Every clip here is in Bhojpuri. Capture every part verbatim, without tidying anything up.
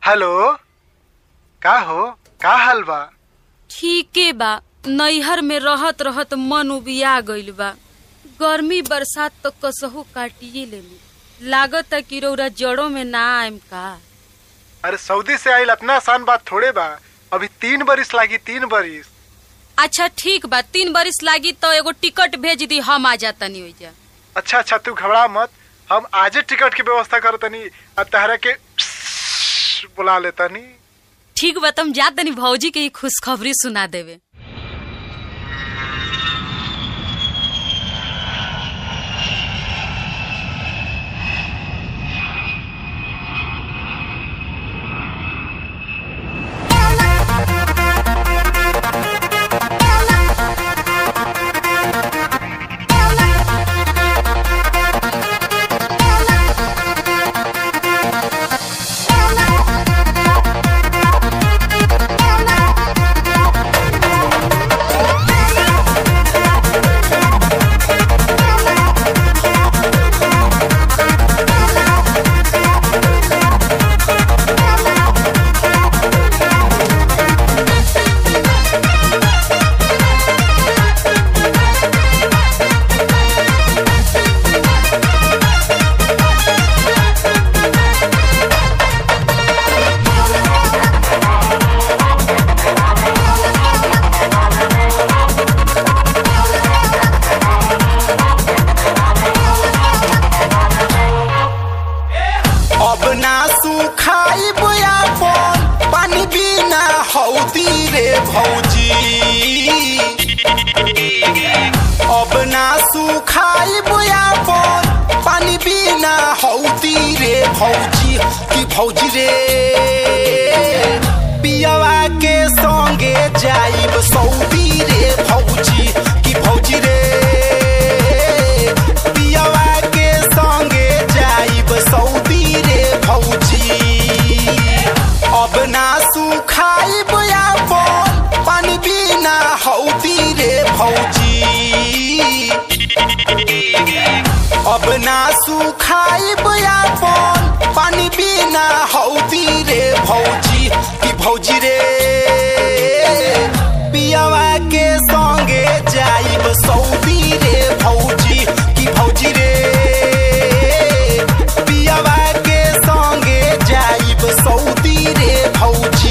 हेलो, का हो, का हाल बा? ठीके बा। नैहर में रहत रहत मन उबिया गइल बा। गर्मी बरसात तो कसहू काटिए लेली। लागत कि रौरा जड़ों में ना आएम का। अरे सऊदी से आइल इतना आसान बात थोड़े बा। अभी तीन बरिस लागी, तीन बरिस। अच्छा ठीक बा, तीन बरिस लागी तो एगो टिकट भेज दी, हम आ जातनी ओइजा। अच्छा अच्छा, तू घबरा मत, हम आजे टिकट की व्यवस्था करतनी और तहरा के बुला लेतनी। ठीक बा, तुम जा तनी भौजी के ही खुशखबरी सुना देवे। अब ना सुखाई बोया पर पानी बिना हौदी रे भौजी की भौजी रे पियावा के संगे जाइब सऊदी रे भौजी की भौजी रे पियावा के संगे जाइब सऊदी रे भौजी। अब ना सुखाई बोया पर पानी बिना हौदी रे भौजी। अब ना सुखाई बयापन पानी बिना हौदी रे भौजी की भौजी रे पियावा के संगे जाइब सऊदी रे भौजी की भौजी रे पियावा के संगे जाइब सऊदी रे भौजी।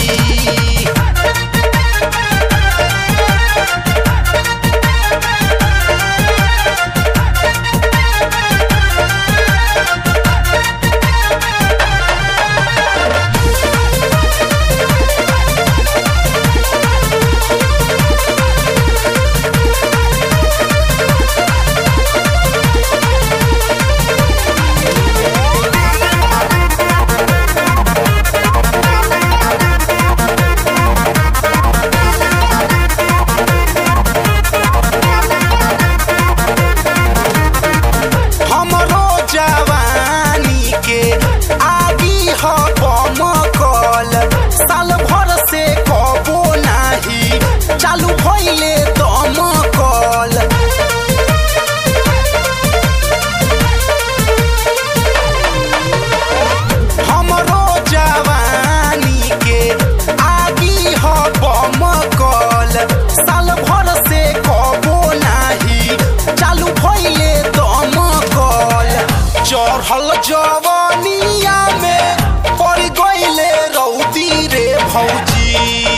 चढ़ल जवानिया में पड़ गइले रौदी रे भौजी।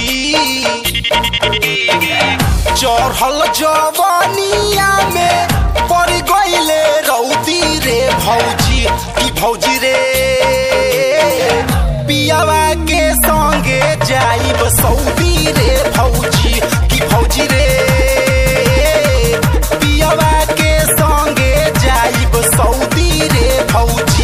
चढ़ल जवानिया में पड़ गइले रौदी रे भौजी की भौजी रे पियावा के संगे जाइब सऊदी रे भौजी की भौजी रे पियावा के संगे जाइब सऊदी रे भौजी।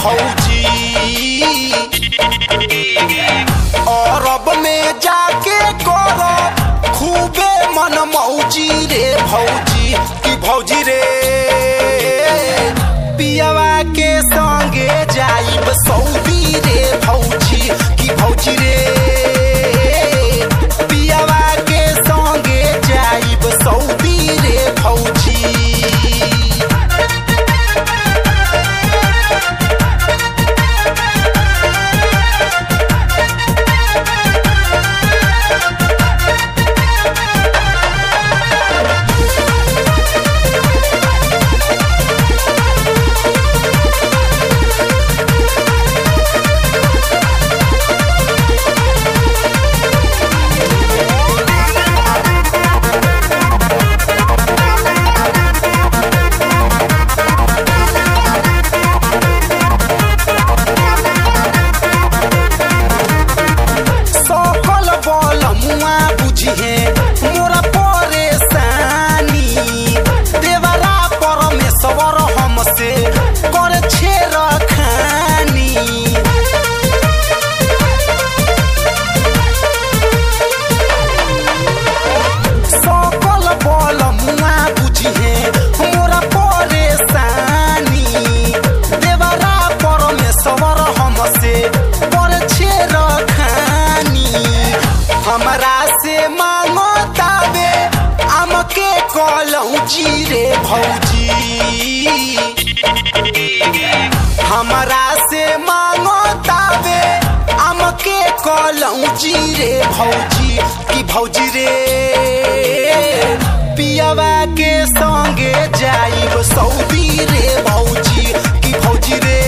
भौजी अरब में जाके करब खूबे मन मौजी रे भौजी की भौजी रे पियवा के संगे जाइब सऊदी रे भौजी की भौजी रे पियवा के संगे जाइब सऊदी रे भौजी मोरा परेशानी देवरा परमेश्वर हमसे कर छेड़ खानी सकल बल मुआ बुझिए मोरा परेशानी देवरा परमेश्वर हमसे कर छेड़ खानी हमरा से मांगो ताबे आमके कलौजी रे भौजी हमरा से मांगो ताबे आमके कलौजी रे भौजी की भौजी रे पियवा के संगे जाइब सऊदी रे भौजी की भौजी रे